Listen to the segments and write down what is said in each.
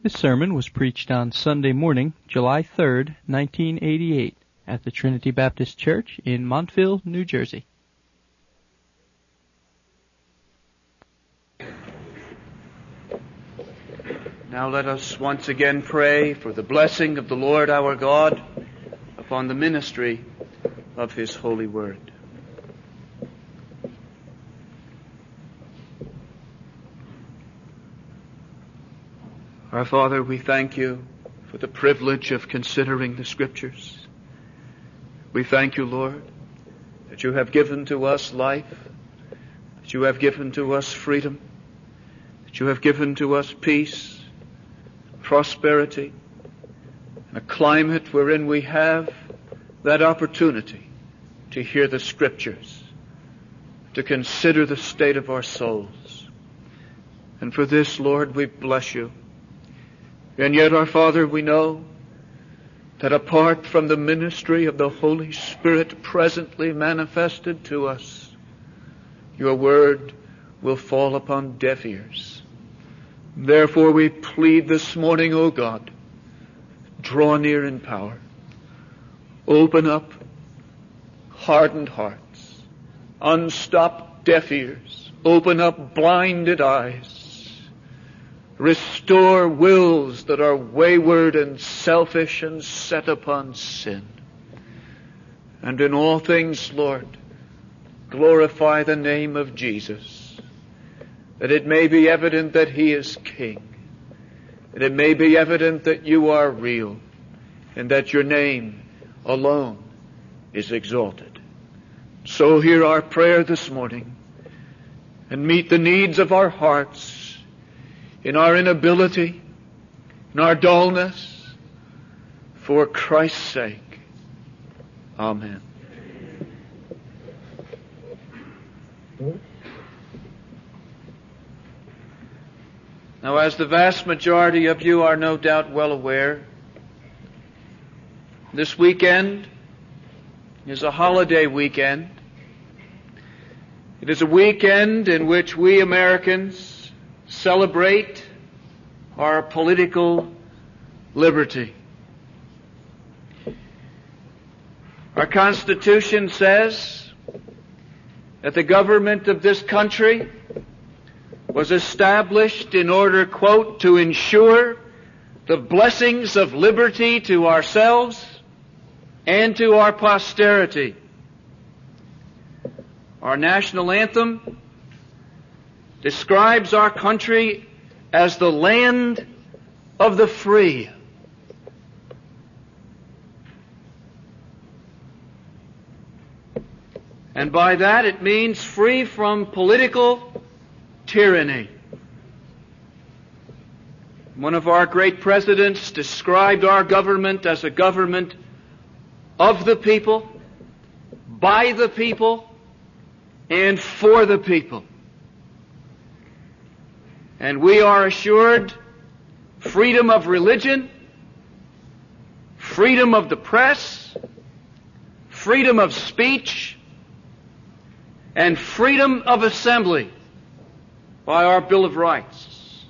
This sermon was preached on Sunday morning, July 3rd, 1988, at the Trinity Baptist Church in Montville, New Jersey. Now let us once again pray for the blessing of the Lord our God upon the ministry of His holy word. Our Father, we thank You for the privilege of considering the Scriptures. We thank You, Lord, that You have given to us life, that You have given to us freedom, that You have given to us peace, prosperity, and a climate wherein we have that opportunity to hear the Scriptures, to consider the state of our souls. And for this, Lord, we bless You. And yet, our Father, we know that apart from the ministry of the Holy Spirit presently manifested to us, Your word will fall upon deaf ears. Therefore we plead this morning, O God, draw near in power. Open up hardened hearts. Unstop deaf ears. Open up blinded eyes. Restore wills that are wayward and selfish and set upon sin. And in all things, Lord, glorify the name of Jesus, that it may be evident that He is King, that it may be evident that You are real, and that Your name alone is exalted. So hear our prayer this morning, and meet the needs of our hearts, in our inability, in our dullness, for Christ's sake. Amen. Now, as the vast majority of you are no doubt well aware, this weekend is a holiday weekend. It is a weekend in which we Americans celebrate our political liberty. Our Constitution says that the government of this country was established in order, quote, to ensure the blessings of liberty to ourselves and to our posterity. Our national anthem describes our country as the land of the free. And by that it means free from political tyranny. One of our great presidents described our government as a government of the people, by the people, and for the people. And we are assured freedom of religion, freedom of the press, freedom of speech, and freedom of assembly by our Bill of Rights.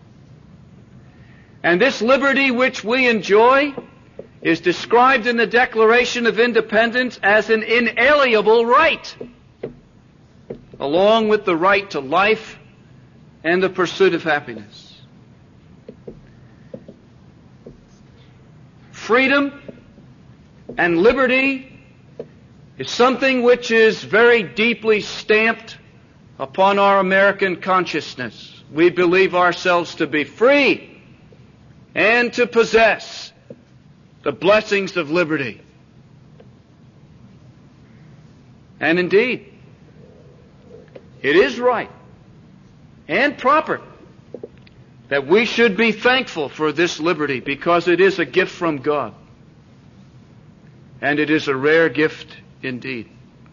And this liberty which we enjoy is described in the Declaration of Independence as an inalienable right, along with the right to life and the pursuit of happiness. Freedom and liberty is something which is very deeply stamped upon our American consciousness. We believe ourselves to be free and to possess the blessings of liberty. And indeed, it is right and proper that we should be thankful for this liberty, because it is a gift from God. And it is a rare gift indeed.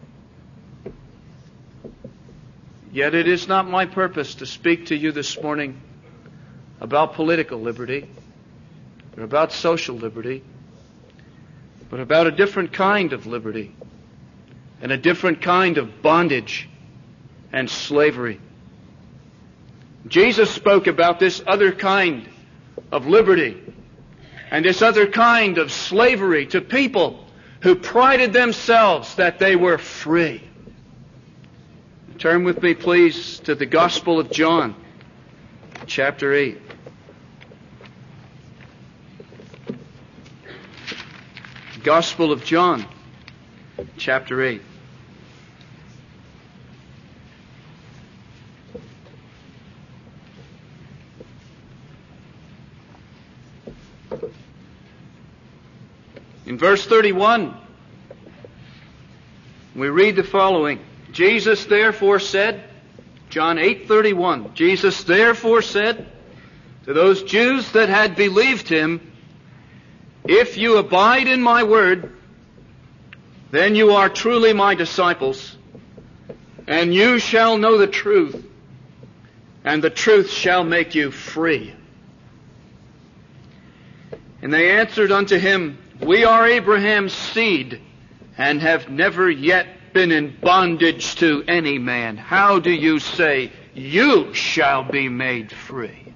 Yet it is not my purpose to speak to you this morning about political liberty or about social liberty, but about a different kind of liberty and a different kind of bondage and slavery. Jesus spoke about this other kind of liberty and this other kind of slavery to people who prided themselves that they were free. Turn with me, please, to the Gospel of John, chapter 8. Gospel of John, chapter 8. In verse 31, we read the following. Jesus therefore said, John 8:31, Jesus therefore said to those Jews that had believed him, if you abide in my word, then you are truly my disciples, and you shall know the truth, and the truth shall make you free. And they answered unto him, we are Abraham's seed, and have never yet been in bondage to any man. How do you say, you shall be made free?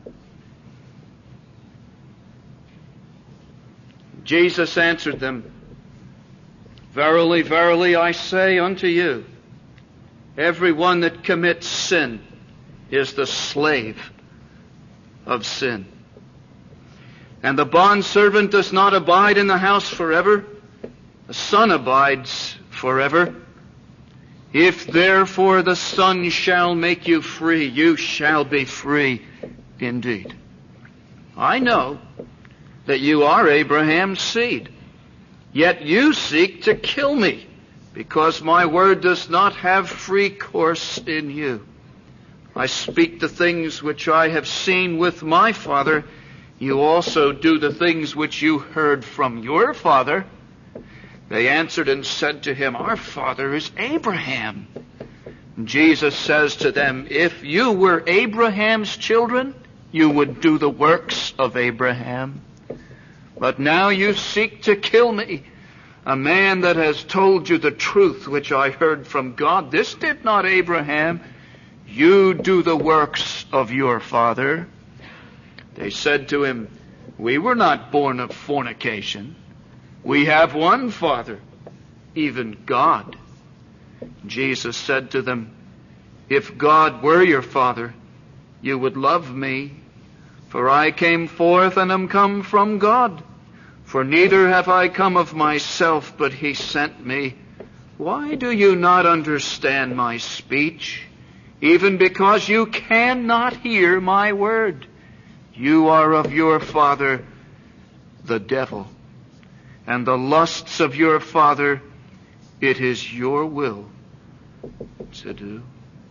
Jesus answered them, verily, verily, I say unto you, every one that commits sin is the slave of sin. And the bondservant does not abide in the house forever, the Son abides forever. If therefore the Son shall make you free, you shall be free indeed. I know that you are Abraham's seed, yet you seek to kill me, because my word does not have free course in you. I speak the things which I have seen with my Father. You also do the things which you heard from your father. They answered and said to him, our father is Abraham. Jesus says to them, if you were Abraham's children, you would do the works of Abraham. But now you seek to kill me, a man that has told you the truth which I heard from God. This did not Abraham. You do the works of your father. They said to him, we were not born of fornication. We have one Father, even God. Jesus said to them, if God were your Father, you would love me, for I came forth and am come from God. For neither have I come of myself, but he sent me. Why do you not understand my speech? Even because you cannot hear my word. You are of your father, the devil, and the lusts of your father, it is your will to do.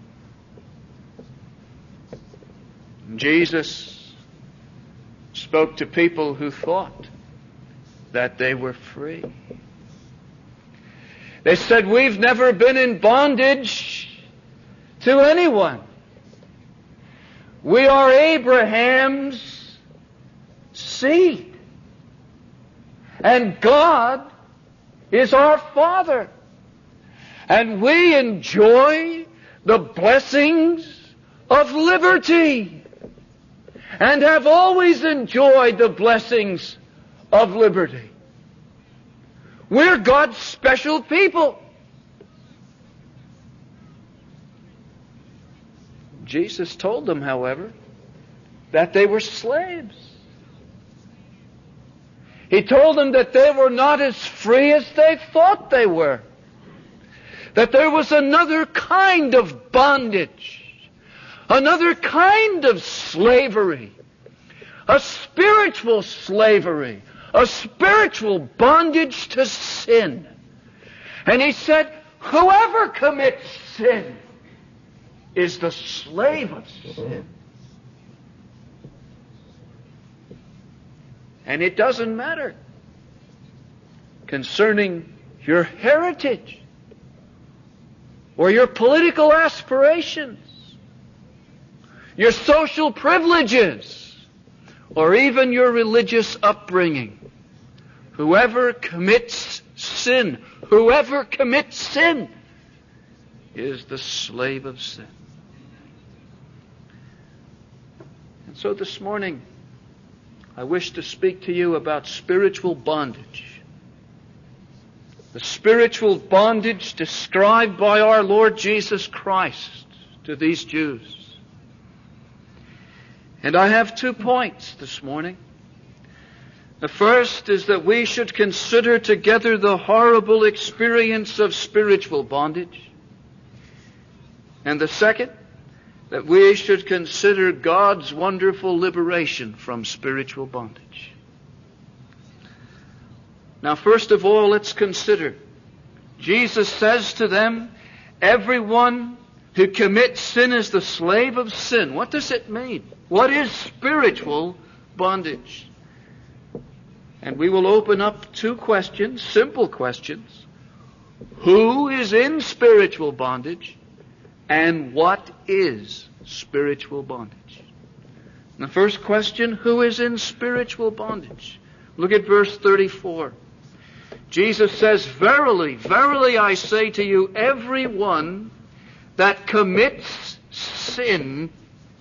Jesus spoke to people who thought that they were free. They said, we've never been in bondage to anyone. We are Abraham's seed. And God is our Father. And we enjoy the blessings of liberty. And have always enjoyed the blessings of liberty. We're God's special people. Jesus told them, however, that they were slaves. He told them that they were not as free as they thought they were. That there was another kind of bondage, another kind of slavery, a spiritual slavery, a spiritual bondage to sin. And he said, whoever commits sin is the slave of sin. And it doesn't matter concerning your heritage or your political aspirations, your social privileges, or even your religious upbringing. Whoever commits sin is the slave of sin. And so this morning, I wish to speak to you about spiritual bondage. The spiritual bondage described by our Lord Jesus Christ to these Jews. And I have 2 points this morning. The first is that we should consider together the horrible experience of spiritual bondage. And the second, that we should consider God's wonderful liberation from spiritual bondage. Now, first of all, let's consider. Jesus says to them, everyone who commits sin is the slave of sin. What does it mean? What is spiritual bondage? And we will open up 2 questions, simple questions. Who is in spiritual bondage? And what is spiritual bondage? And the first question, who is in spiritual bondage? Look at verse 34. Jesus says, verily, verily I say to you, everyone that commits sin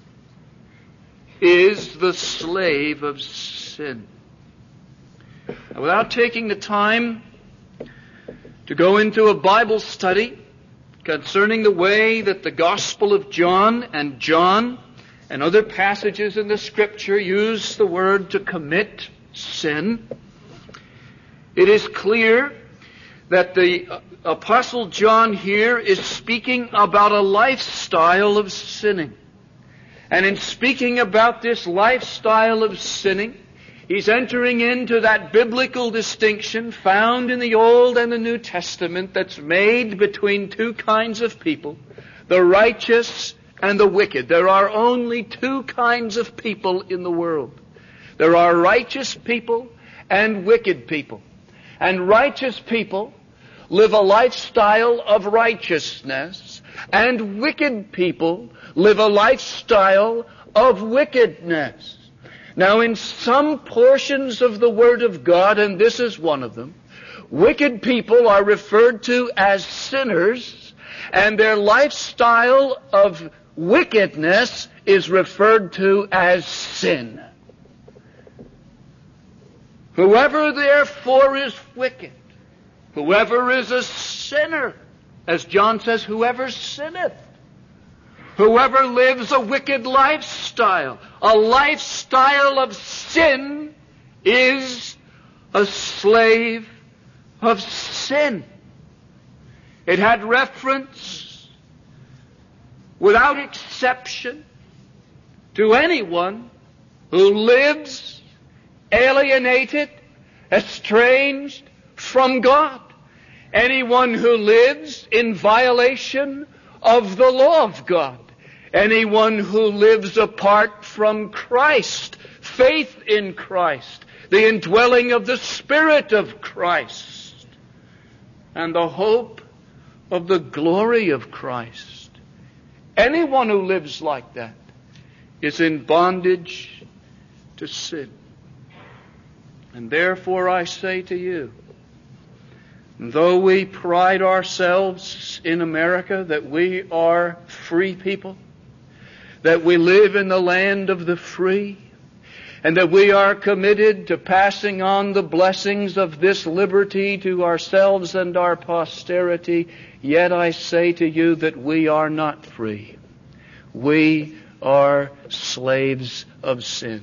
is the slave of sin. Now, without taking the time to go into a Bible study concerning the way that the Gospel of John and other passages in the Scripture use the word to commit sin, it is clear that the Apostle John here is speaking about a lifestyle of sinning. And in speaking about this lifestyle of sinning, he's entering into that biblical distinction found in the Old and the New Testament that's made between 2 kinds of people, the righteous and the wicked. There are only 2 kinds of people in the world. There are righteous people and wicked people. And righteous people live a lifestyle of righteousness, and wicked people live a lifestyle of wickedness. Now, in some portions of the Word of God, and this is one of them, wicked people are referred to as sinners, and their lifestyle of wickedness is referred to as sin. Whoever therefore is wicked, whoever is a sinner, as John says, whoever sinneth, whoever lives a wicked lifestyle, a lifestyle of sin, is a slave of sin. It had reference, without exception, to anyone who lives alienated, estranged from God. Anyone who lives in violation of the law of God. Anyone who lives apart from Christ, faith in Christ, the indwelling of the Spirit of Christ, and the hope of the glory of Christ. Anyone who lives like that is in bondage to sin. And therefore I say to you, though we pride ourselves in America that we are free people, that we live in the land of the free, and that we are committed to passing on the blessings of this liberty to ourselves and our posterity, yet I say to you that we are not free. We are slaves of sin.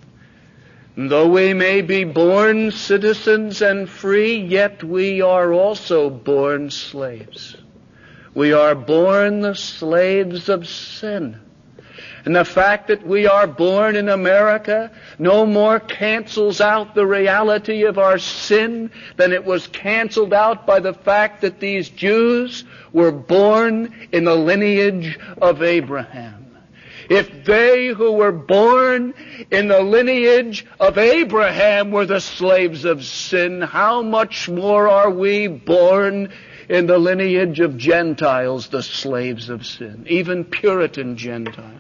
Though we may be born citizens and free, yet we are also born slaves. We are born the slaves of sin. And the fact that we are born in America no more cancels out the reality of our sin than it was canceled out by the fact that these Jews were born in the lineage of Abraham. If they who were born in the lineage of Abraham were the slaves of sin, how much more are we born in the lineage of Gentiles, the slaves of sin, even Puritan Gentiles?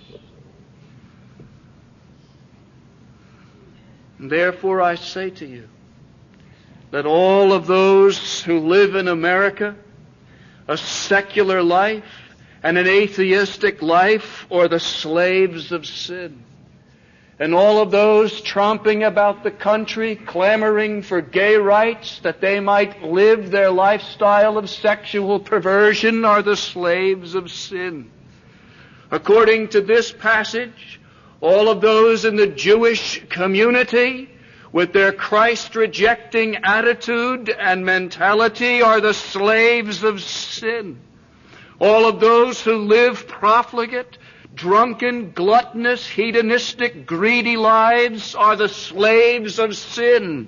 Therefore I say to you that all of those who live in America, a secular life and an atheistic life, are the slaves of sin. and all of those tromping about the country, clamoring for gay rights that they might live their lifestyle of sexual perversion, are the slaves of sin. According to this passage, all of those in the Jewish community with their Christ-rejecting attitude and mentality are the slaves of sin. All of those who live profligate, drunken, gluttonous, hedonistic, greedy lives are the slaves of sin.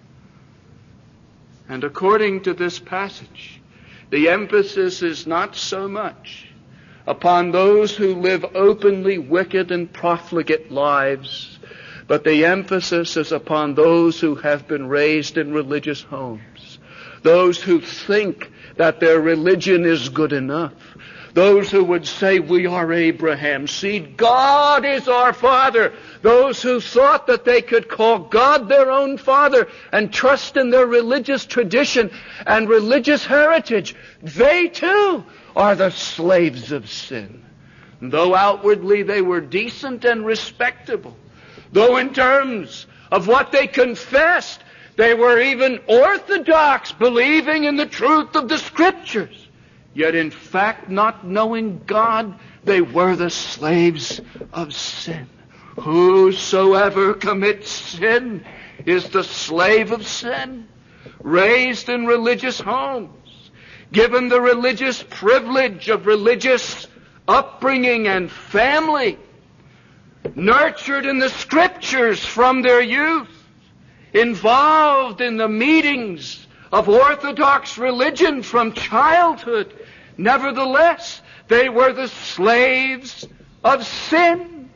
And according to this passage, the emphasis is not so much upon those who live openly wicked and profligate lives, but the emphasis is upon those who have been raised in religious homes, those who think that their religion is good enough, those who would say, we are Abraham's seed, God is our Father, those who thought that they could call God their own Father and trust in their religious tradition and religious heritage, they too are the slaves of sin. Though outwardly they were decent and respectable, though in terms of what they confessed, they were even orthodox, believing in the truth of the Scriptures, yet in fact not knowing God, they were the slaves of sin. Whosoever commits sin is the slave of sin, raised in religious homes, given the religious privilege of religious upbringing and family, nurtured in the Scriptures from their youth, involved in the meetings of Orthodox religion from childhood. Nevertheless, they were the slaves of sin.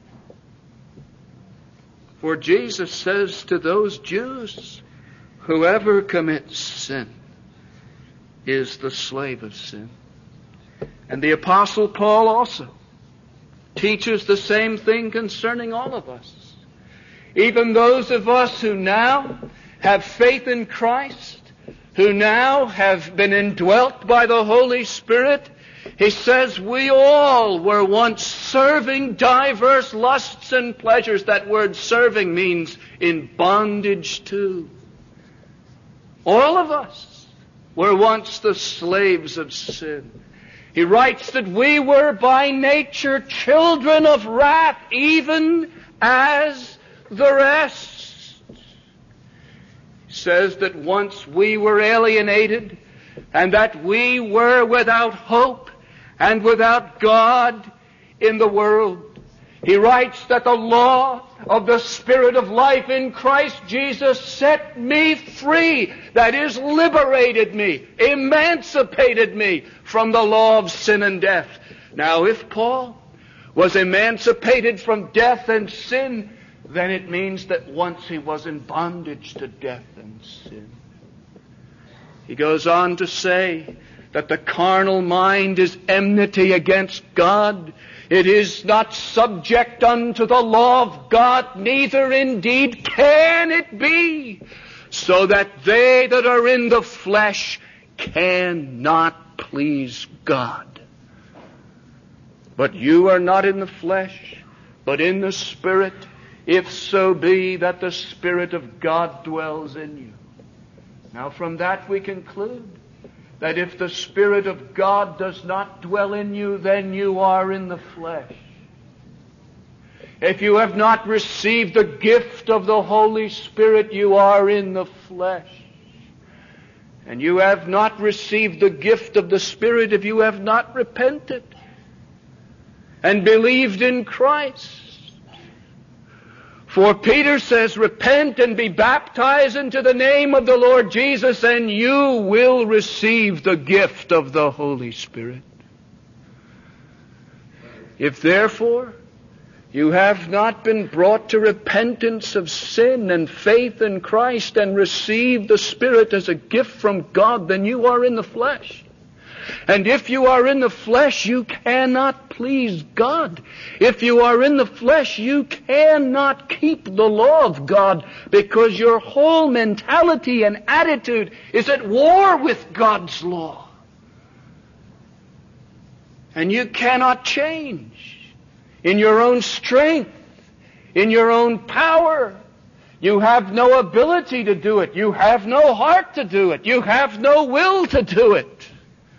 For Jesus says to those Jews, whoever commits sin is the slave of sin. And the Apostle Paul also teaches the same thing concerning all of us. Even those of us who now have faith in Christ, who now have been indwelt by the Holy Spirit, he says we all were once serving diverse lusts and pleasures. That word serving means in bondage to. All of us were once the slaves of sin. He writes that we were by nature children of wrath, even as the rest. He says that once we were alienated, and that we were without hope and without God in the world. He writes that the law of the Spirit of life in Christ Jesus set me free, that is, liberated me, emancipated me from the law of sin and death. Now, if Paul was emancipated from death and sin, then it means that once he was in bondage to death and sin. He goes on to say that the carnal mind is enmity against God. It is not subject unto the law of God, neither indeed can it be, so that they that are in the flesh cannot please God. But you are not in the flesh, but in the Spirit, if so be that the Spirit of God dwells in you. Now from that we conclude that if the Spirit of God does not dwell in you, then you are in the flesh. If you have not received the gift of the Holy Spirit, you are in the flesh. And you have not received the gift of the Spirit if you have not repented and believed in Christ. For Peter says, repent and be baptized into the name of the Lord Jesus, and you will receive the gift of the Holy Spirit. If therefore you have not been brought to repentance of sin and faith in Christ and received the Spirit as a gift from God, then you are in the flesh. And if you are in the flesh, you cannot please God. If you are in the flesh, you cannot keep the law of God, because your whole mentality and attitude is at war with God's law. And you cannot change in your own strength, in your own power. You have no ability to do it. You have no heart to do it. You have no will to do it.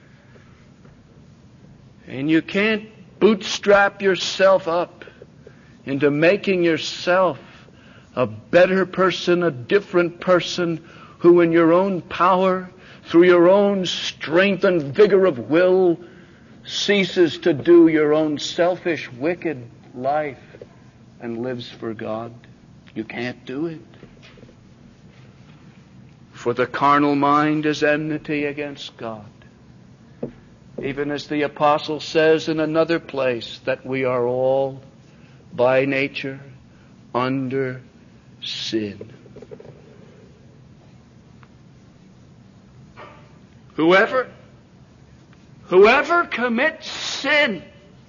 And you can't bootstrap yourself up into making yourself a better person, a different person, who in your own power, through your own strength and vigor of will, ceases to do your own selfish, wicked life and lives for God. You can't do it. For the carnal mind is enmity against God. Even as the apostle says in another place, that we are all by nature under sin. Whoever commits sin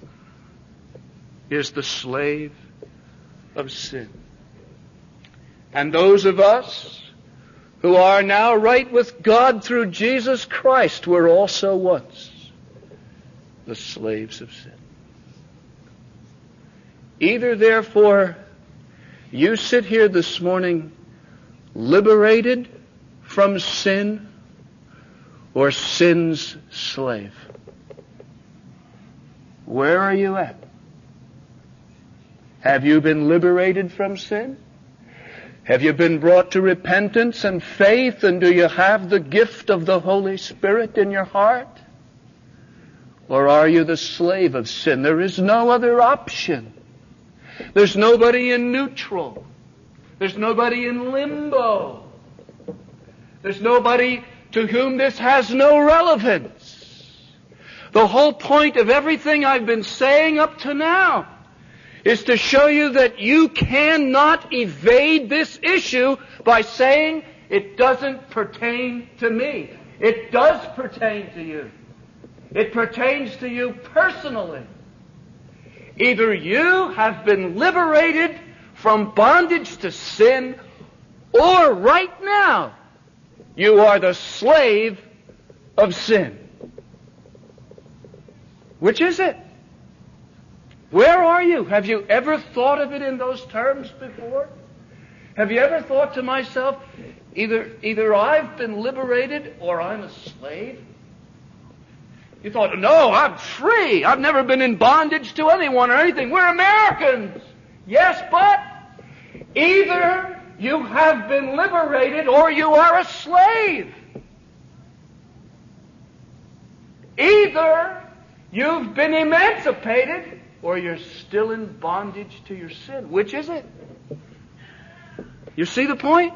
is the slave of sin. And those of us who are now right with God through Jesus Christ were also once the slaves of sin. Either, therefore, you sit here this morning liberated from sin, or sin's slave. Where are you at? Have you been liberated from sin? Have you been brought to repentance and faith, and do you have the gift of the Holy Spirit in your heart? Or are you the slave of sin? There is no other option. There's nobody in neutral. There's nobody in limbo. There's nobody to whom this has no relevance. The whole point of everything I've been saying up to now is to show you that you cannot evade this issue by saying it doesn't pertain to me. It does pertain to you. It pertains to you personally. Either you have been liberated from bondage to sin, or right now you are the slave of sin. Which is it? Where are you? Have you ever thought of it in those terms before? Have you ever thought to myself, either I've been liberated or I'm a slave? You thought, no, I'm free. I've never been in bondage to anyone or anything. We're Americans. Yes, but either you have been liberated or you are a slave. Either you've been emancipated or you're still in bondage to your sin. Which is it? You see the point?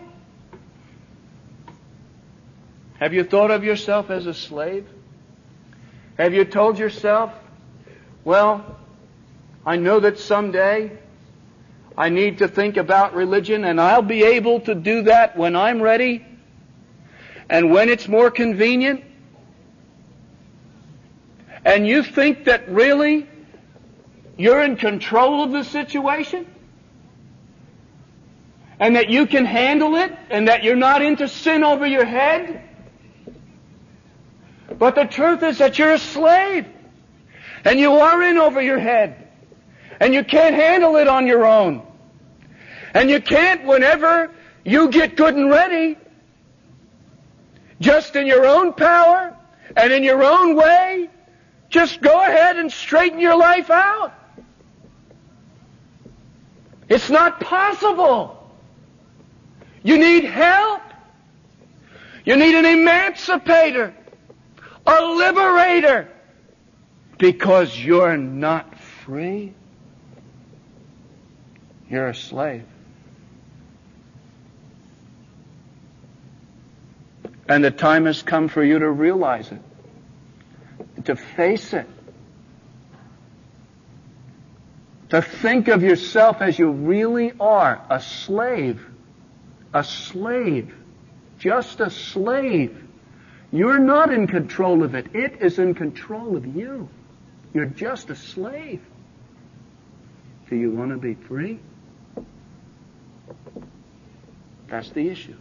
Have you thought of yourself as a slave? Have you told yourself, well, I know that someday I need to think about religion, and I'll be able to do that when I'm ready and when it's more convenient? And you think that really you're in control of the situation? And that you can handle it? And that you're not into sin over your head? But the truth is that you're a slave. And you are in over your head. And you can't handle it on your own. And you can't, whenever you get good and ready, just in your own power and in your own way, just go ahead and straighten your life out. It's not possible. You need help. You need an emancipator, a liberator, because you're not free. You're a slave. And the time has come for you to realize it, to face it, to think of yourself as you really are, a slave, just a slave. You're not in control of it. It is in control of you. You're just a slave. Do you want to be free? That's the issue.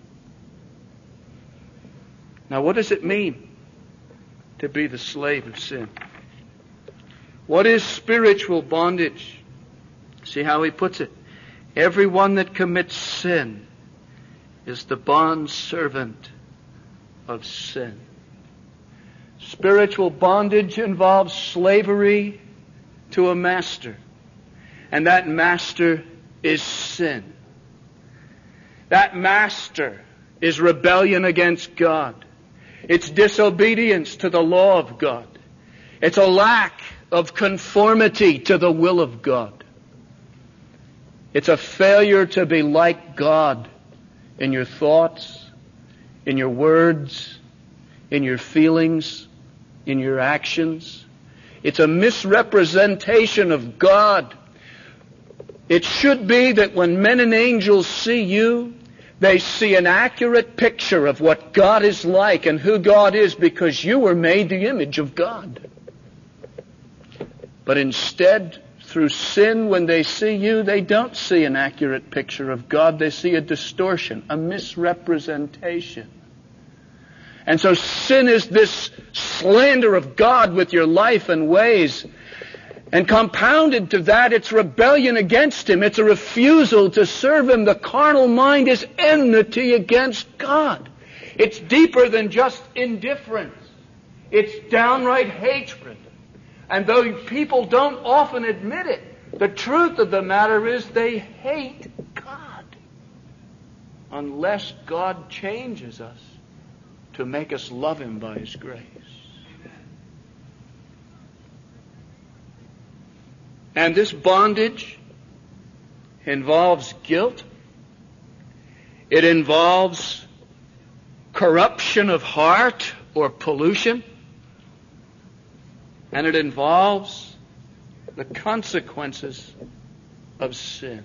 Now, what does it mean to be the slave of sin? What is spiritual bondage? See how he puts it. Everyone that commits sin is the bondservant of sin. Spiritual bondage involves slavery to a master, and that master is sin. That master is rebellion against God. It's disobedience to the law of God. It's a lack of conformity to the will of God. It's a failure to be like God in your thoughts, in your words, in your feelings, in your actions. It's a misrepresentation of God. It should be that when men and angels see you, they see an accurate picture of what God is like and who God is, because you were made the image of God. But instead, through sin, when they see you, they don't see an accurate picture of God. They see a distortion, a misrepresentation. And so sin is this slander of God with your life and ways. And compounded to that, it's rebellion against Him. It's a refusal to serve Him. The carnal mind is enmity against God. It's deeper than just indifference. It's downright hatred. And though people don't often admit it, the truth of the matter is they hate God. Unless God changes us to make us love Him by His grace. And this bondage involves guilt. It involves corruption of heart or pollution. And it involves the consequences of sin.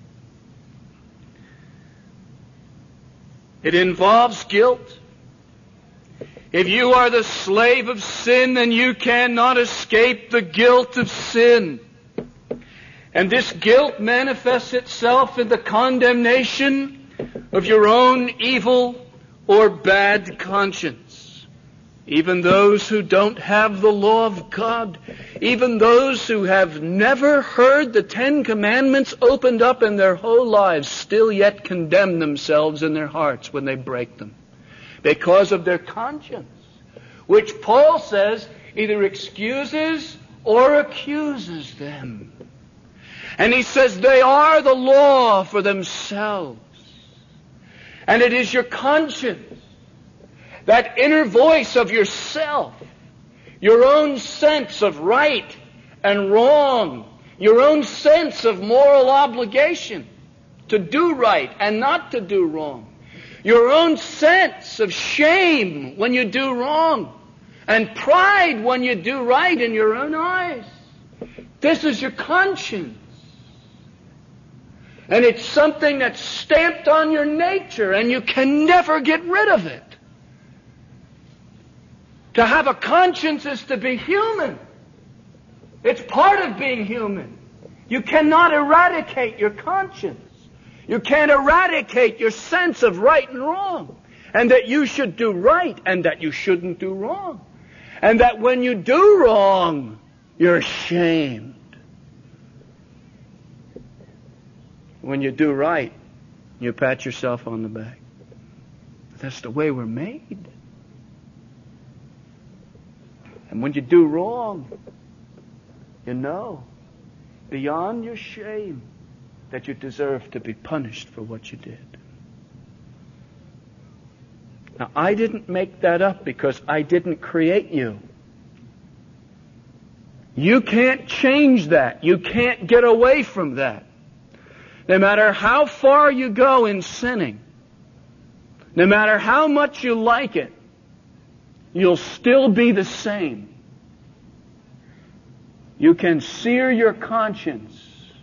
It involves guilt. If you are the slave of sin, then you cannot escape the guilt of sin. And this guilt manifests itself in the condemnation of your own evil or bad conscience. Even those who don't have the law of God, even those who have never heard the 10 Commandments opened up in their whole lives, still yet condemn themselves in their hearts when they break them, because of their conscience, which Paul says either excuses or accuses them. And he says they are the law for themselves. And it is your conscience, that inner voice of yourself, your own sense of right and wrong, your own sense of moral obligation to do right and not to do wrong, your own sense of shame when you do wrong, and pride when you do right in your own eyes. This is your conscience. And it's something that's stamped on your nature, and you can never get rid of it. To have a conscience is to be human. It's part of being human. You cannot eradicate your conscience. You can't eradicate your sense of right and wrong, and that you should do right and that you shouldn't do wrong, and that when you do wrong, you're ashamed. When you do right, you pat yourself on the back. That's the way we're made. And when you do wrong, you know, beyond your shame, that you deserve to be punished for what you did. Now, I didn't make that up because I didn't create you. You can't change that. You can't get away from that. No matter how far you go in sinning, no matter how much you like it, you'll still be the same. You can sear your conscience.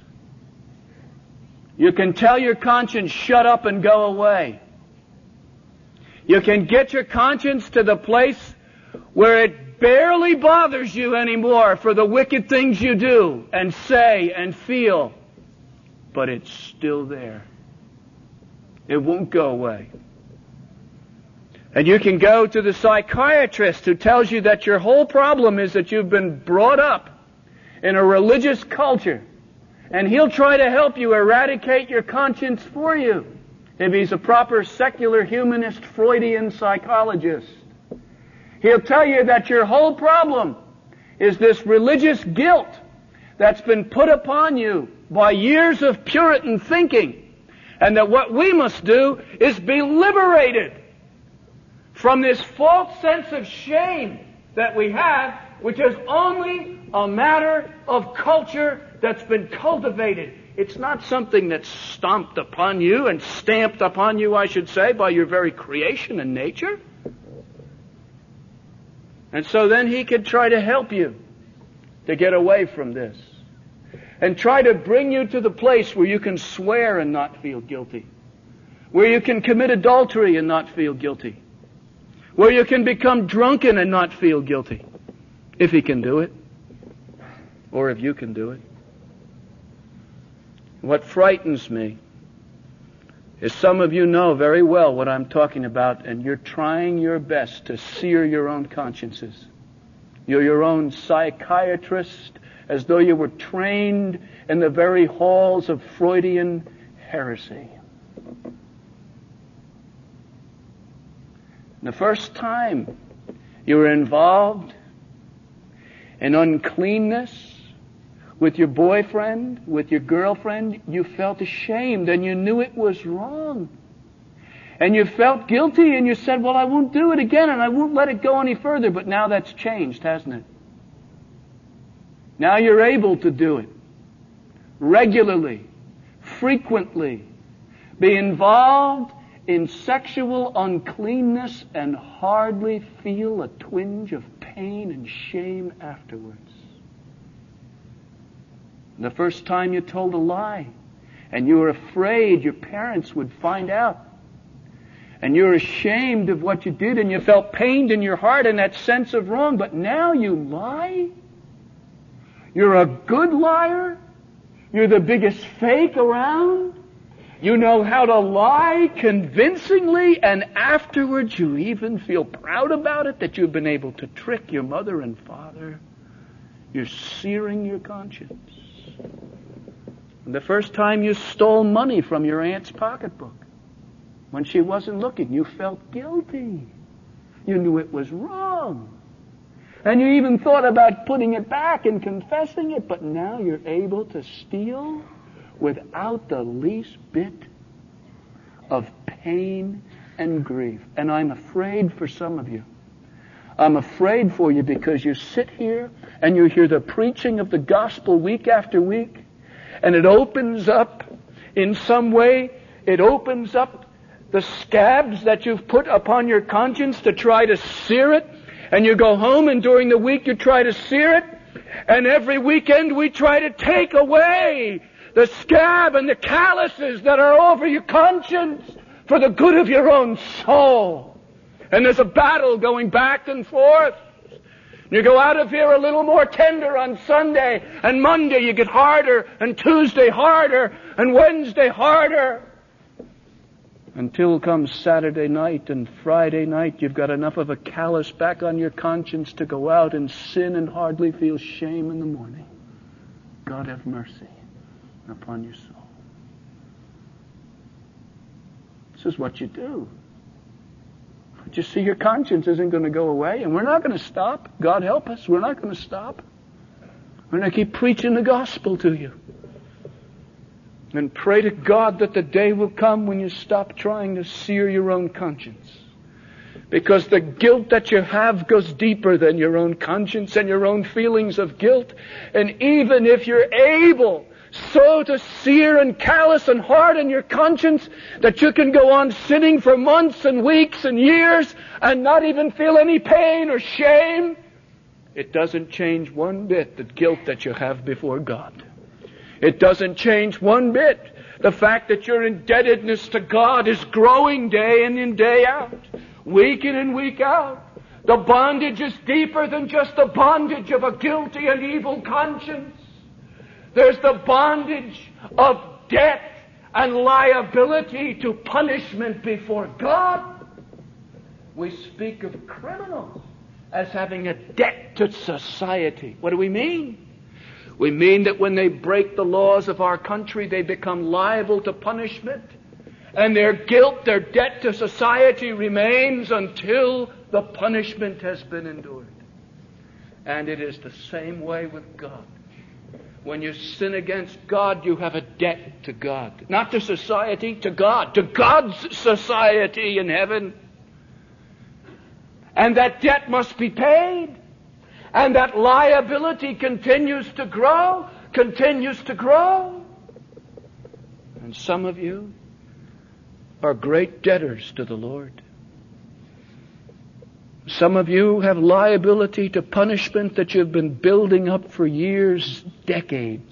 You can tell your conscience, shut up and go away. You can get your conscience to the place where it barely bothers you anymore for the wicked things you do and say and feel. But it's still there. It won't go away. And you can go to the psychiatrist who tells you that your whole problem is that you've been brought up in a religious culture And he'll try to help you eradicate your conscience for you, if he's a proper secular humanist Freudian psychologist. He'll tell you that your whole problem is this religious guilt that's been put upon you by years of Puritan thinking, and that what we must do is be liberated from this false sense of shame that we have, which is only a matter of culture that's been cultivated. It's not something that's stomped upon you and stamped upon you, I should say, by your very creation and nature. And so then he could try to help you to get away from this, and try to bring you to the place where you can swear and not feel guilty, where you can commit adultery and not feel guilty, where you can become drunken and not feel guilty, if he can do it, or if you can do it. What frightens me is some of you know very well what I'm talking about, and you're trying your best to sear your own consciences. You're your own psychiatrist, as though you were trained in the very halls of Freudian heresy. The first time you were involved in uncleanness with your boyfriend, with your girlfriend, you felt ashamed and you knew it was wrong. And you felt guilty and you said, well, I won't do it again and I won't let it go any further. But now that's changed, hasn't it? Now you're able to do it regularly, frequently, be involved in sexual uncleanness and hardly feel a twinge of pain and shame afterwards. The first time you told a lie, and you were afraid your parents would find out, and you're ashamed of what you did, and you felt pained in your heart and that sense of wrong, but now you lie? You're a good liar? You're the biggest fake around? You know how to lie convincingly, and afterwards you even feel proud about it, that you've been able to trick your mother and father. You're searing your conscience. The first time you stole money from your aunt's pocketbook, when she wasn't looking, you felt guilty. You knew it was wrong. And you even thought about putting it back and confessing it, but now you're able to steal without the least bit of pain and grief. And I'm afraid for some of you. I'm afraid for you because you sit here and you hear the preaching of the gospel week after week, and it opens up in some way, it opens up the scabs that you've put upon your conscience to try to sear it. And you go home and during the week you try to sear it. And every weekend we try to take away the scab and the calluses that are over your conscience for the good of your own soul. And there's a battle going back and forth. You go out of here a little more tender on Sunday, and Monday you get harder, and Tuesday harder, and Wednesday harder. Until comes Saturday night and Friday night, you've got enough of a callus back on your conscience to go out and sin and hardly feel shame in the morning. God have mercy upon your soul. This is what you do. But you see, your conscience isn't going to go away, and we're not going to stop. God help us, we're not going to stop. We're going to keep preaching the gospel to you. And pray to God that the day will come when you stop trying to sear your own conscience. Because the guilt that you have goes deeper than your own conscience and your own feelings of guilt. And even if you're able so to sear and callous and harden your conscience that you can go on sinning for months and weeks and years and not even feel any pain or shame, it doesn't change one bit the guilt that you have before God. It doesn't change one bit the fact that your indebtedness to God is growing day in and day out, week in and week out. The bondage is deeper than just the bondage of a guilty and evil conscience. There's the bondage of debt and liability to punishment before God. We speak of criminals as having a debt to society. What do we mean? We mean that when they break the laws of our country, they become liable to punishment. And their guilt, their debt to society remains until the punishment has been endured. And it is the same way with God. When you sin against God, you have a debt to God. Not to society, to God. To God's society in heaven. And that debt must be paid. And that liability continues to grow, continues to grow. And some of you are great debtors to the Lord. Some of you have liability to punishment that you've been building up for years, decades.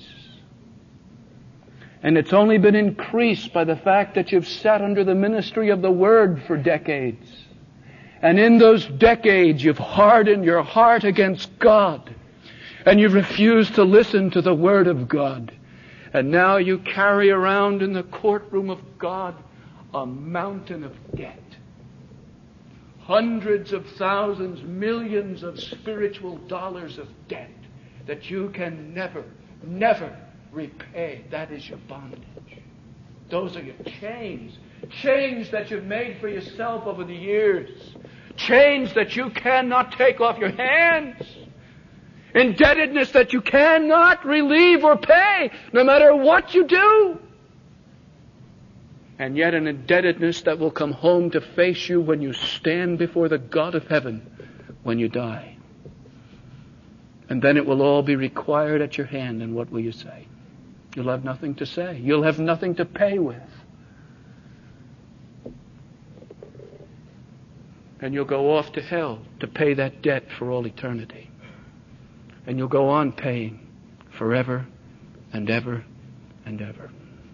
And it's only been increased by the fact that you've sat under the ministry of the Word for decades. And in those decades you've hardened your heart against God. And you've refused to listen to the Word of God. And now you carry around in the courtroom of God a mountain of debt. Hundreds of thousands, millions of spiritual dollars of debt that you can never, never repay. That is your bondage. Those are your chains. Chains that you've made for yourself over the years. Chains that you cannot take off your hands. Indebtedness that you cannot relieve or pay, no matter what you do. And yet an indebtedness that will come home to face you when you stand before the God of heaven when you die. And then it will all be required at your hand, and what will you say? You'll have nothing to say. You'll have nothing to pay with. And you'll go off to hell to pay that debt for all eternity. And you'll go on paying forever and ever and ever.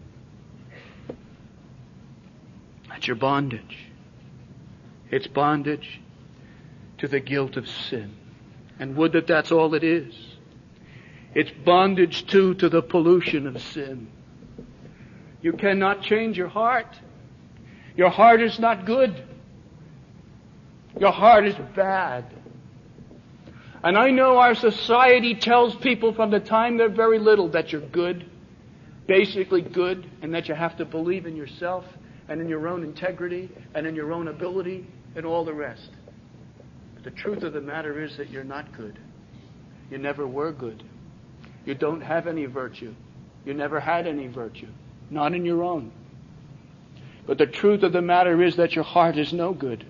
That's your bondage. It's bondage to the guilt of sin. And would that that's all it is. It's bondage too to the pollution of sin. You cannot change your heart. Your heart is not good. Your heart is bad. And I know our society tells people from the time they're very little that you're good, basically good, and that you have to believe in yourself and in your own integrity and in your own ability and all the rest. But the truth of the matter is that you're not good. You never were good. You don't have any virtue. You never had any virtue. Not in your own. But the truth of the matter is that your heart is no good.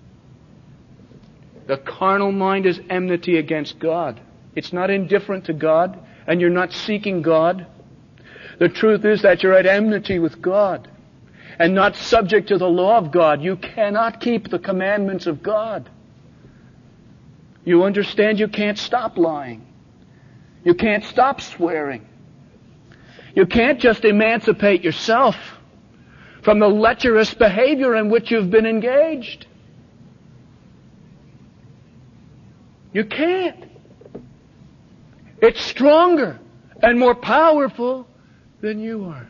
The carnal mind is enmity against God. It's not indifferent to God, and you're not seeking God. The truth is that you're at enmity with God and not subject to the law of God. You cannot keep the commandments of God. You understand you can't stop lying. You can't stop swearing. You can't just emancipate yourself from the lecherous behavior in which you've been engaged. You can't. It's stronger and more powerful than you are.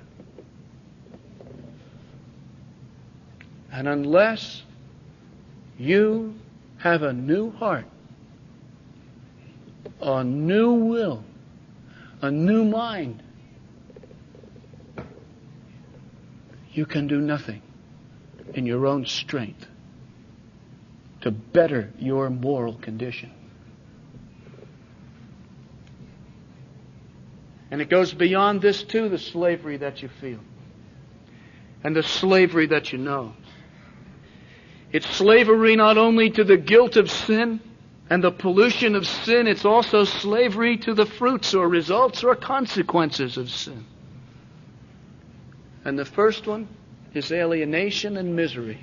And unless you have a new heart, a new will, a new mind, you can do nothing in your own strength to better your moral condition. And it goes beyond this too, the slavery that you feel and the slavery that you know. It's slavery not only to the guilt of sin and the pollution of sin, it's also slavery to the fruits or results or consequences of sin. And the first one is alienation and misery.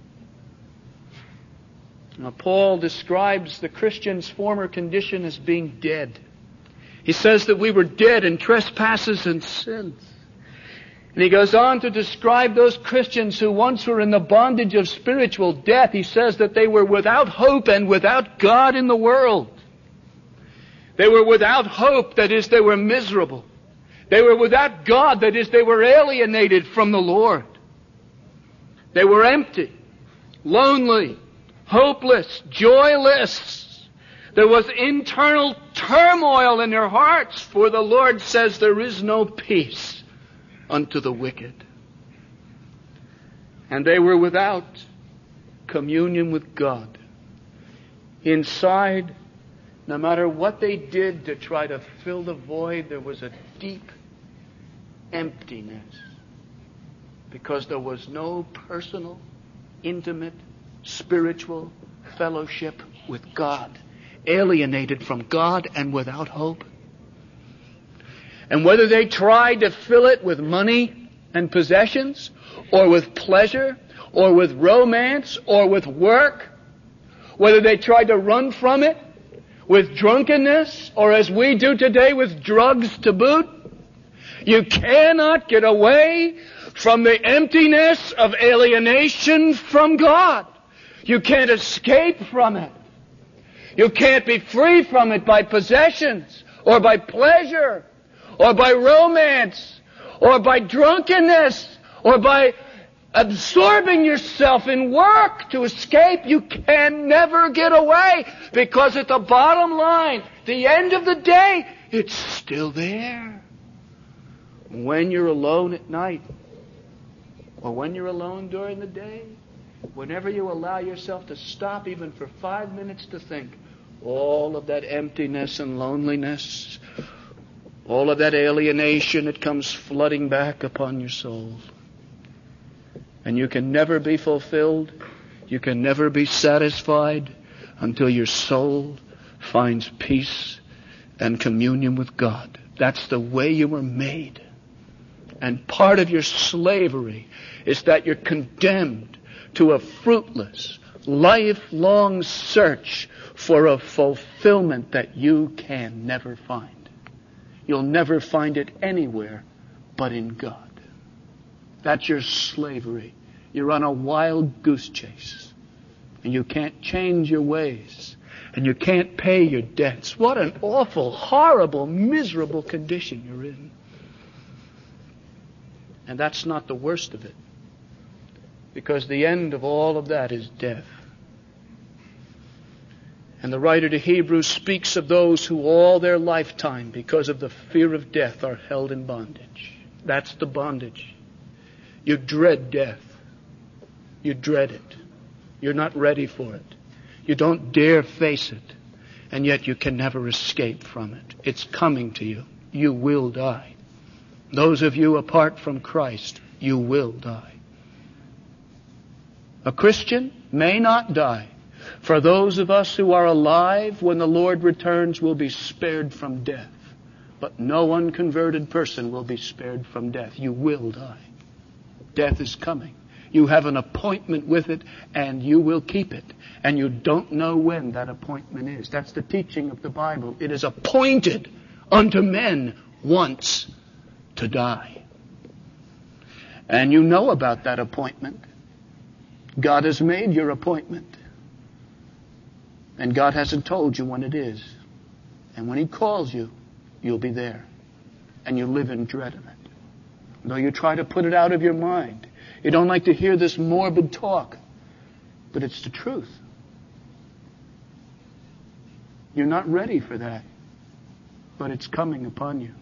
Now, Paul describes the Christian's former condition as being dead. He says that we were dead in trespasses and sins. And he goes on to describe those Christians who once were in the bondage of spiritual death. He says that they were without hope and without God in the world. They were without hope, that is, they were miserable. They were without God, that is, they were alienated from the Lord. They were empty, lonely, hopeless, joyless. There was internal turmoil in their hearts, for the Lord says there is no peace unto the wicked. And they were without communion with God. Inside, no matter what they did to try to fill the void, there was a deep emptiness. Because there was no personal, intimate, spiritual fellowship with God. Alienated from God and without hope. And whether they tried to fill it with money and possessions, or with pleasure, or with romance, or with work, whether they tried to run from it with drunkenness, or as we do today with drugs to boot, you cannot get away from the emptiness of alienation from God. You can't escape from it. You can't be free from it by possessions, or by pleasure, or by romance, or by drunkenness, or by absorbing yourself in work to escape. You can never get away, because at the bottom line, the end of the day, it's still there. When you're alone at night, or when you're alone during the day, whenever you allow yourself to stop even for 5 minutes to think, all of that emptiness and loneliness, all of that alienation, it comes flooding back upon your soul. And you can never be fulfilled, you can never be satisfied until your soul finds peace and communion with God. That's the way you were made. And part of your slavery is that you're condemned to a fruitless, lifelong search for a fulfillment that you can never find. You'll never find it anywhere but in God. That's your slavery. You're on a wild goose chase. And you can't change your ways. And you can't pay your debts. What an awful, horrible, miserable condition you're in. And that's not the worst of it. Because the end of all of that is death. And the writer to Hebrews speaks of those who all their lifetime, because of the fear of death, are held in bondage. That's the bondage. You dread death. You dread it. You're not ready for it. You don't dare face it. And yet you can never escape from it. It's coming to you. You will die. Those of you apart from Christ, you will die. A Christian may not die. For those of us who are alive, when the Lord returns, will be spared from death. But no unconverted person will be spared from death. You will die. Death is coming. You have an appointment with it, and you will keep it. And you don't know when that appointment is. That's the teaching of the Bible. It is appointed unto men once to die. And you know about that appointment. God has made your appointment. And God hasn't told you when it is. And when He calls you, you'll be there. And you live in dread of it. Though you try to put it out of your mind. You don't like to hear this morbid talk. But it's the truth. You're not ready for that. But it's coming upon you.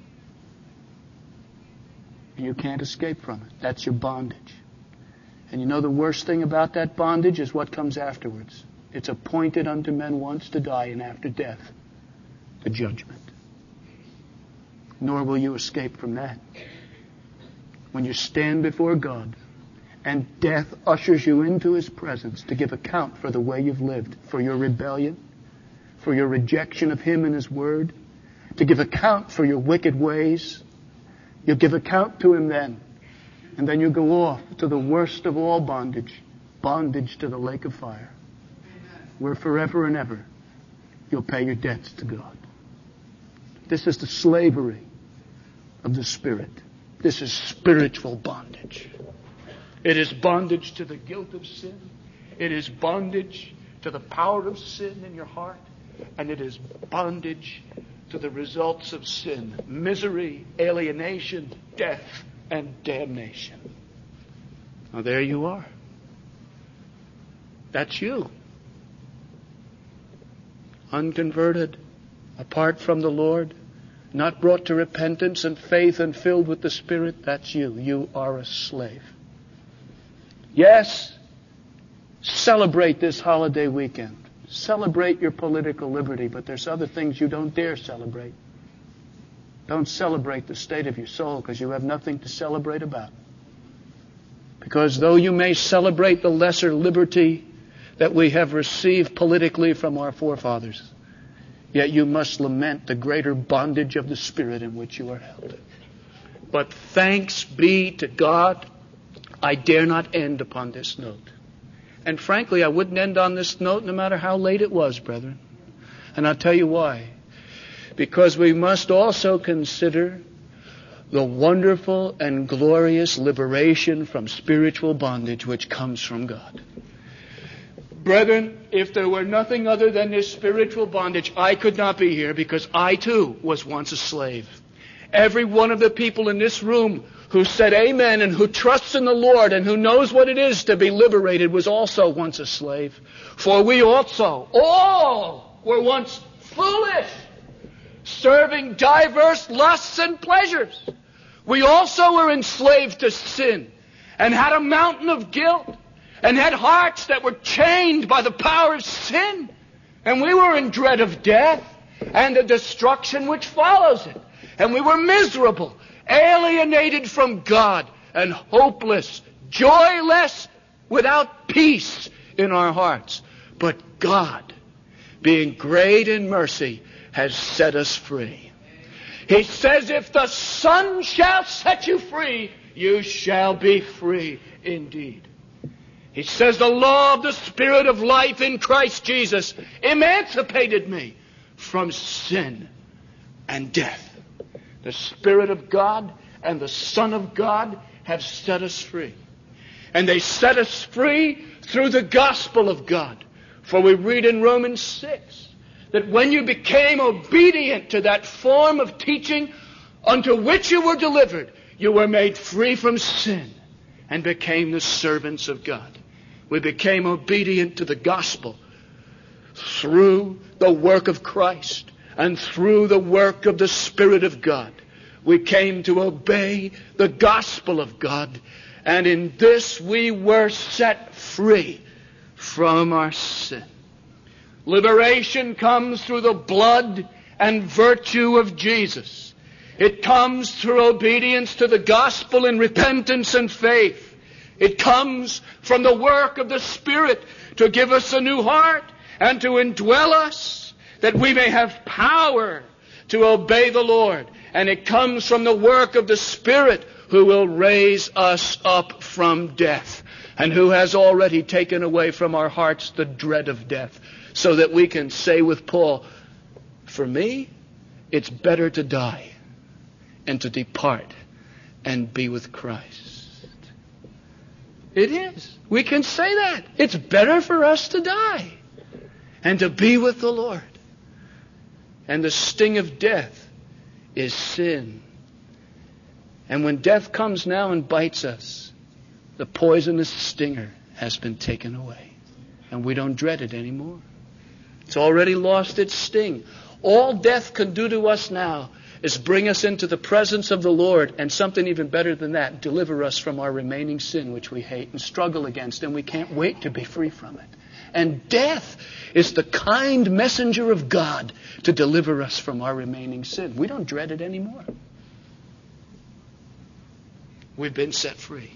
And you can't escape from it. That's your bondage. And you know the worst thing about that bondage is what comes afterwards. It's appointed unto men once to die, and after death, the judgment. Nor will you escape from that. When you stand before God, and death ushers you into His presence to give account for the way you've lived, for your rebellion, for your rejection of Him and His Word, to give account for your wicked ways, you'll give account to Him then. And then you go off to the worst of all bondage, bondage to the lake of fire, where forever and ever you'll pay your debts to God. This is the slavery of the Spirit. This is spiritual bondage. It is bondage to the guilt of sin. It is bondage to the power of sin in your heart. And it is bondage to the results of sin. Misery, alienation, death, and damnation. Now there you are. That's you. unconverted, apart from the Lord, not brought to repentance and faith and filled with the Spirit, that's you. You are a slave. Yes, celebrate this holiday weekend. Celebrate your political liberty, but there's other things you don't dare celebrate. Don't celebrate the state of your soul, because you have nothing to celebrate about. Because though you may celebrate the lesser liberty that we have received politically from our forefathers, yet you must lament the greater bondage of the Spirit in which you are held. But thanks be to God, I dare not end upon this note. And frankly, I wouldn't end on this note no matter how late it was, brethren. And I'll tell you why. Because we must also consider the wonderful and glorious liberation from spiritual bondage which comes from God. Brethren, if there were nothing other than this spiritual bondage, I could not be here, because I too was once a slave. Every one of the people in this room who said amen and who trusts in the Lord and who knows what it is to be liberated was also once a slave. For we also all were once foolish, serving diverse lusts and pleasures. We also were enslaved to sin and had a mountain of guilt and had hearts that were chained by the power of sin. And we were in dread of death and the destruction which follows it. And we were miserable, alienated from God, and hopeless, joyless, without peace in our hearts. But God, being great in mercy, has set us free. He says, if the Son shall set you free, you shall be free indeed. He says, the law of the Spirit of life in Christ Jesus emancipated me from sin and death. The Spirit of God and the Son of God have set us free. And they set us free through the gospel of God. For we read in Romans 6 that when you became obedient to that form of teaching unto which you were delivered, you were made free from sin and became the servants of God. We became obedient to the gospel through the work of Christ and through the work of the Spirit of God. We came to obey the gospel of God, and in this we were set free from our sin. Liberation comes through the blood and virtue of Jesus. It comes through obedience to the gospel in repentance and faith. It comes from the work of the Spirit to give us a new heart and to indwell us, that we may have power to obey the Lord. And it comes from the work of the Spirit, who will raise us up from death, and who has already taken away from our hearts the dread of death, so that we can say with Paul, for me, it's better to die and to depart and be with Christ. It is. We can say that. It's better for us to die and to be with the Lord. And the sting of death is sin. And when death comes now and bites us, the poisonous stinger has been taken away. And we don't dread it anymore. It's already lost its sting. All death can do to us now is bring us into the presence of the Lord, and something even better than that, deliver us from our remaining sin which we hate and struggle against, and we can't wait to be free from it. And death is the kind messenger of God to deliver us from our remaining sin. We don't dread it anymore. We've been set free.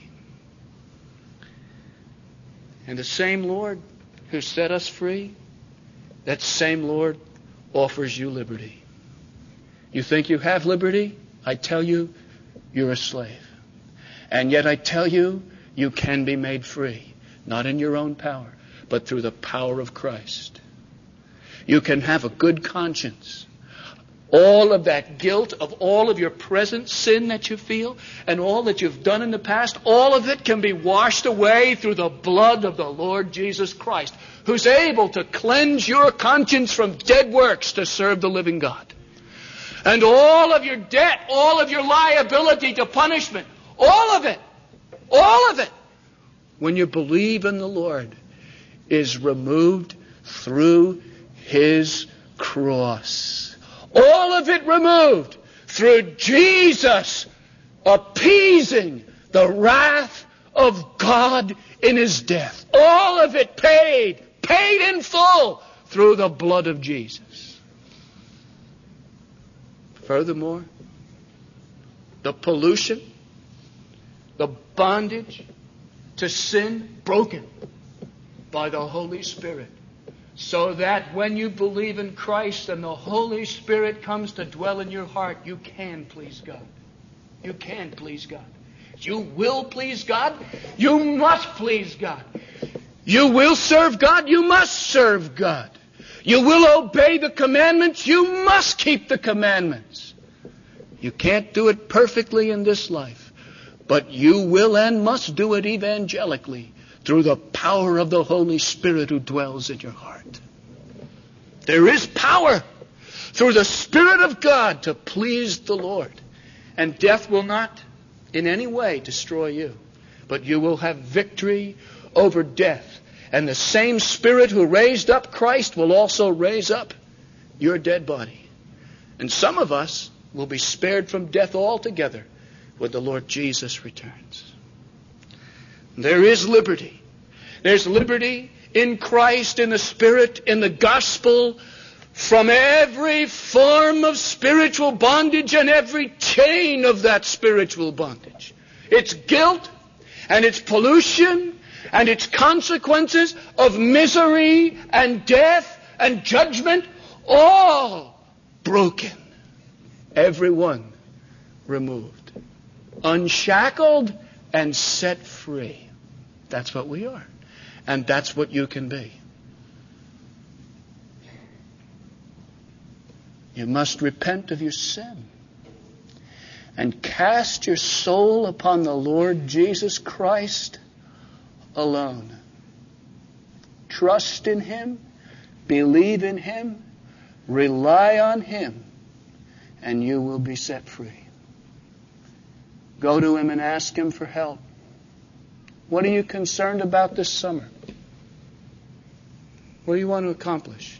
And the same Lord who set us free, that same Lord offers you liberty. You think you have liberty? I tell you, you're a slave. And yet I tell you, you can be made free. Not in your own power, but through the power of Christ. You can have a good conscience. All of that guilt of all of your present sin that you feel and all that you've done in the past, all of it can be washed away through the blood of the Lord Jesus Christ, who's able to cleanse your conscience from dead works to serve the living God. And all of your debt, all of your liability to punishment, all of it, when you believe in the Lord, is removed through His cross. All of it removed through Jesus appeasing the wrath of God in his death. All of it paid in full through the blood of Jesus. Furthermore, the pollution, the bondage to sin broken by the Holy Spirit. So that when you believe in Christ and the Holy Spirit comes to dwell in your heart, you can please God. You can please God. You will please God. You must please God. You will serve God. You must serve God. You will obey the commandments. You must keep the commandments. You can't do it perfectly in this life, but you will and must do it evangelically through the power of the Holy Spirit who dwells in your heart. There is power through the Spirit of God to please the Lord. And death will not in any way destroy you, but you will have victory over death. And the same Spirit who raised up Christ will also raise up your dead body. And some of us will be spared from death altogether when the Lord Jesus returns. There is liberty. There's liberty in Christ, in the Spirit, in the gospel, from every form of spiritual bondage and every chain of that spiritual bondage. Its guilt and its pollution and its consequences of misery and death and judgment, all broken. Every one removed. Unshackled and set free. That's what we are. And that's what you can be. You must repent of your sin and cast your soul upon the Lord Jesus Christ alone. Trust in him, believe in him, rely on him, and you will be set free. Go to him and ask him for help. What are you concerned about this summer? What do you want to accomplish?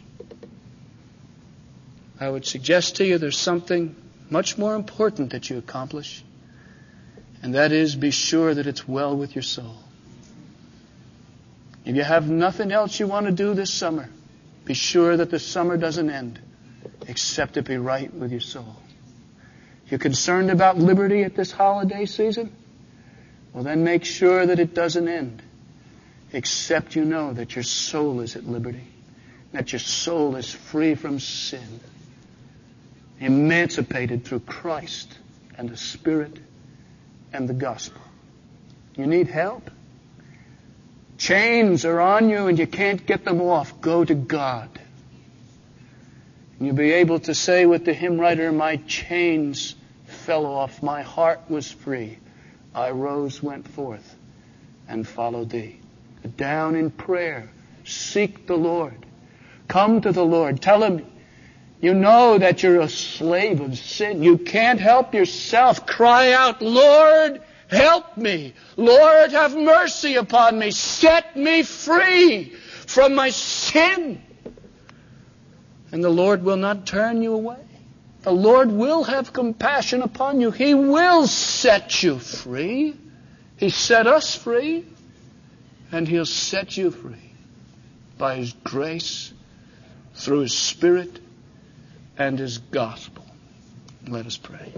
I would suggest to you there's something much more important that you accomplish, and that is be sure that it's well with your soul. If you have nothing else you want to do this summer, be sure that the summer doesn't end except it be right with your soul. If you're concerned about liberty at this holiday season, well then make sure that it doesn't end except you know that your soul is at liberty, that your soul is free from sin, emancipated through Christ and the Spirit and the gospel. You need help? Chains are on you and you can't get them off. Go to God. And you'll be able to say with the hymn writer, my chains fell off, my heart was free. I rose, went forth, and followed thee. Get down in prayer. Seek the Lord. Come to the Lord. Tell him you know that you're a slave of sin. You can't help yourself. Cry out, Lord, help me. Lord, have mercy upon me. Set me free from my sin. And the Lord will not turn you away. The Lord will have compassion upon you. He will set you free. He set us free, and he'll set you free by his grace, through his Spirit, and his gospel. Let us pray.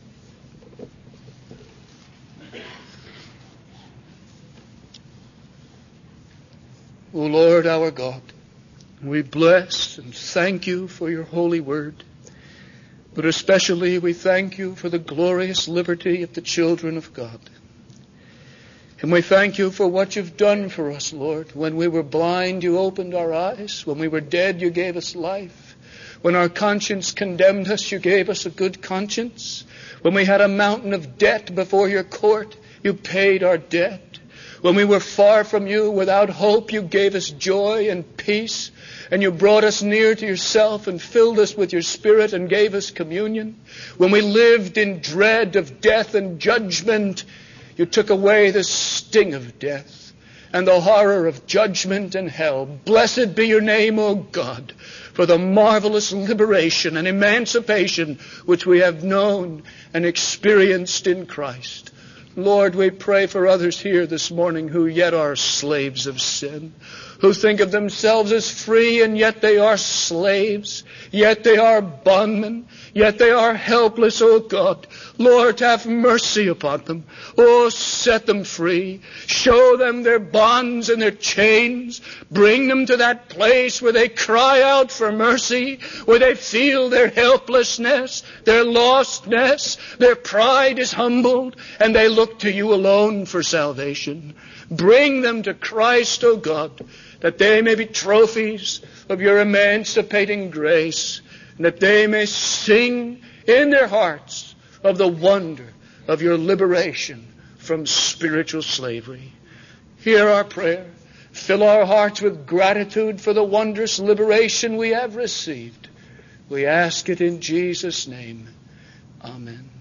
O Lord our God, we bless and thank you for your holy word, but especially we thank you for the glorious liberty of the children of God. And we thank you for what you've done for us, Lord. When we were blind, you opened our eyes. When we were dead, you gave us life. When our conscience condemned us, you gave us a good conscience. When we had a mountain of debt before your court, you paid our debt. When we were far from you, without hope, you gave us joy and peace. And you brought us near to yourself and filled us with your Spirit and gave us communion. When we lived in dread of death and judgment, you took away the sting of death and the horror of judgment and hell. Blessed be your name, O God. for the marvelous liberation and emancipation which we have known and experienced in Christ. Lord, we pray for others here this morning who yet are slaves of sin, who think of themselves as free, and yet they are slaves, yet they are bondmen, yet they are helpless, O God. Lord, have mercy upon them. Oh, set them free. Show them their bonds and their chains. Bring them to that place where they cry out for mercy, where they feel their helplessness, their lostness, their pride is humbled, and they look to you alone for salvation. Bring them to Christ, O God, that they may be trophies of your emancipating grace, and that they may sing in their hearts of the wonder of your liberation from spiritual slavery. Hear our prayer. Fill our hearts with gratitude for the wondrous liberation we have received. We ask it in Jesus' name. Amen.